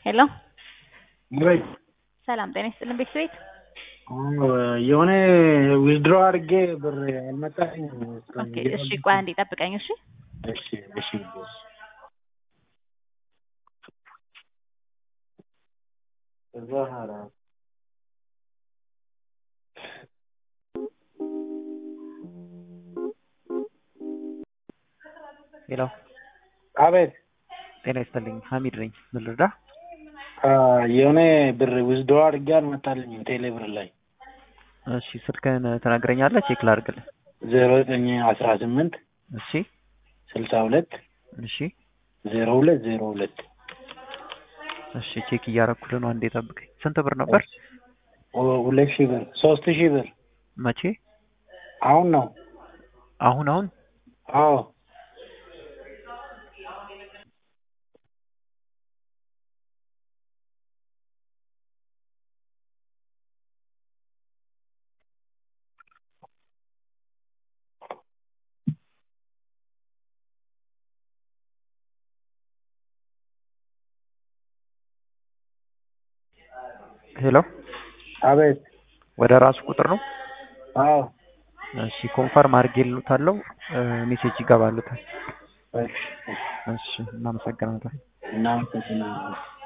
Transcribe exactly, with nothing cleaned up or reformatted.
ሄሎ ወይ ሰላም ጤና ይስጥልን ቤተሰቤት የሆነ ዊዝድሮ አድርጌ ብር አልመጣልኝም። ኦኬ እሺ ቆይ አንዴ ጠብቀኝ እሺ እሺ እሺ እዛ ሀራ ሄሎ አቤት ጤና ይስጥልኝ ሀሚድ ነኝ ምን ልርዳ? የሆነ ብር ዊዝድሮ አድርጌ አልመጣልኝም ቴሌ ብር ላይ። እሺ ስልክህን ትነግረኛለህ ቼክ ላድርግልህ። ዜሮ ዘጠኝ አስራ ስምንት እሺ ስልሳ ሁለት እሺ ዜሮ ሁለት ዜሮ ሁለት እሺ ቼክ እያደረኩልህ ነው አንዴ ጠብቀኝ። ስንት ብር ነበር? ሁለት ሺህ ብር ሶስት ሺህ ብር መቼ? አሁን ነው አሁን አሁን አዎ ሄሎ አቤት ወደ ራሱ ቁጥር ነው? አዎ እሺ ኮንፈርም አድርጌልዎታለሁ ሜሴጅ ይገባልዎታል። እሺ እሺ እናመሰግናለን። እናመሰግናለን።